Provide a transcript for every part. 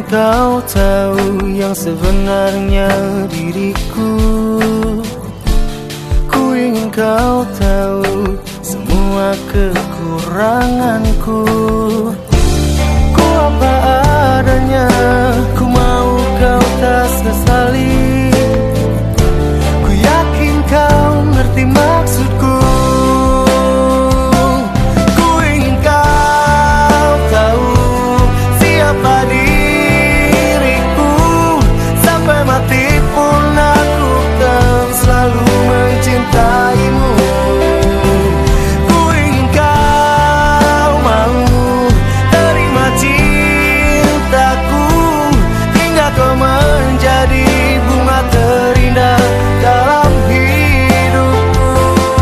kau tahu yang sebenarnya diriku. Ku ingin kau tahu semua kekuranganku. Ku apa adanya, ku mau kau tak sesali. Ku yakin kau ngerti maksudku. Ku ingin kau tahu siapa diriku. Sampai mati pun aku kan selalu mencintaimu. Ku ingin kau mau terima cintaku, hingga kau menjadi bunga terindah dalam hidupku.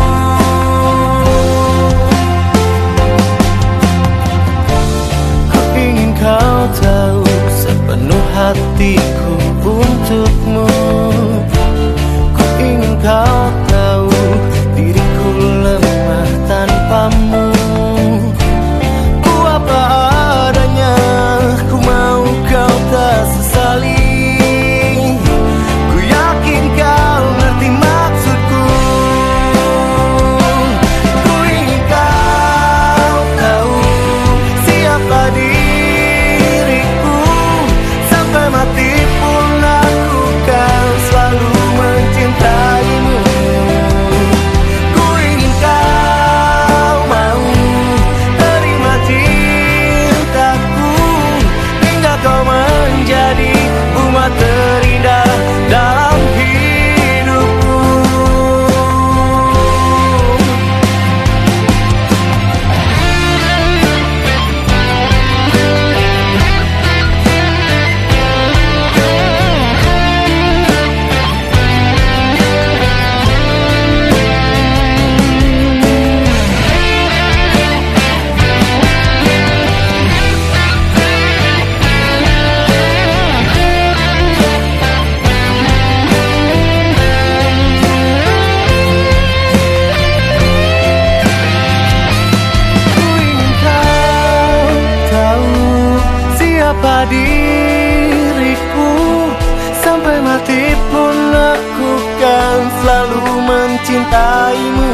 Ku ingin kau tahu sepenuh hatiku untukmu. Ku ingin kau tahu diriku lemah tanpamu. Ku apa adanya, ku mau kau tak sesali. Ku yakin kau ngerti maksudku. Ku ingin kau tahu siapa diriku. Sampai mati pun aku kan selalu mencintaimu. Ku ingin kau mau terima cintaku, hingga kau menjadi bunga terindah dalam hidupku. Siapa diriku, sampai mati pun aku kan selalu mencintaimu.